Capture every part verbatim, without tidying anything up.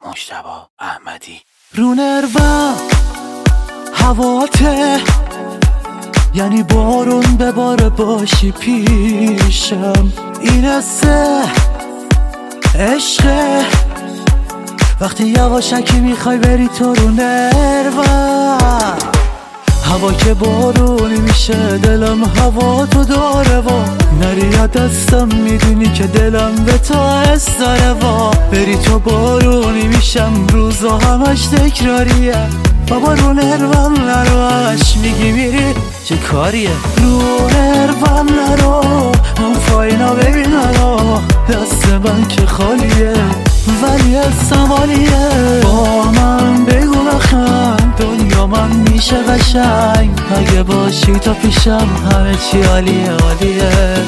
مجتبی احمدی. رو نروم هواته، یعنی بارون بباره باشی پیشم. این سه عشقه، وقتی یواشکی میخوای بری تو رو نروم. هوا که بارونی میشه دلم هوا تو داره و نری یا دستم میدونی که دلم به تو حس داره و بری تو بارونی میشم روزا همش تکراریه. بابا رو نروم نروش میگی میری چه کاریه؟ رو نروم نرو اون فاینا ببین نرو، دست من که خالیه ولی سوالیه. با من بگو بخند دنیا من میشه قشنگ، اگه باشی تو پیشم همه چی عالیه عالیه.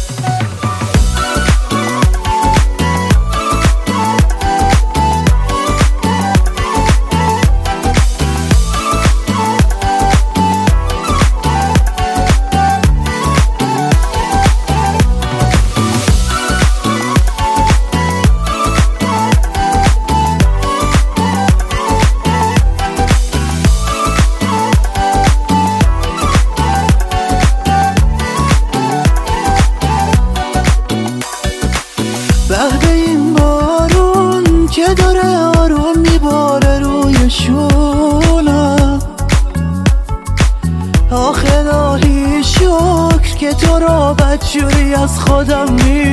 بعد این بارون که داره آروم میباره روی شونم، آخه الهی شکر که تو رو بدجوری از خودم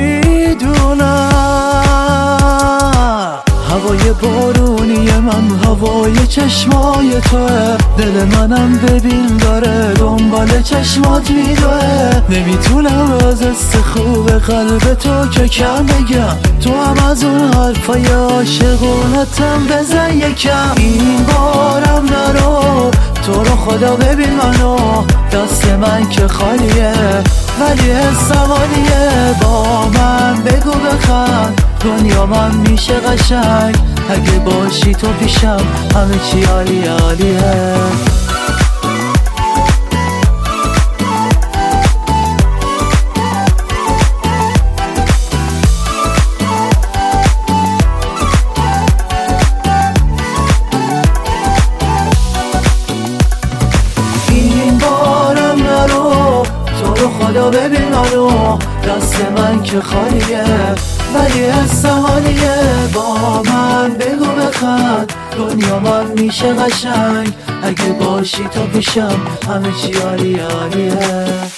میدونم. هوای بارونی من هوای چشمای توه، دل منم ببین داره دنبال چشمات میدوه. نمیتونم از است خوب قلب تو که کم بگم، تو هم از اون حرفای عاشقونتم بزن یکم. این بارم نرو تو رو خدا ببین منو، دست من که خالیه ولی سوالیه. با من بگو بخند دنیا من میشه قشنگ، اگه باشی تو پیشم همه چی عالیه عالیه. این بارم نرو تو رو خدا ببین منو، دست من که خالیه ولی سوالیه. با من بگو بخند دنیا من میشه قشنگ، اگه باشی تو پیشم همه چی عالیه عالیه.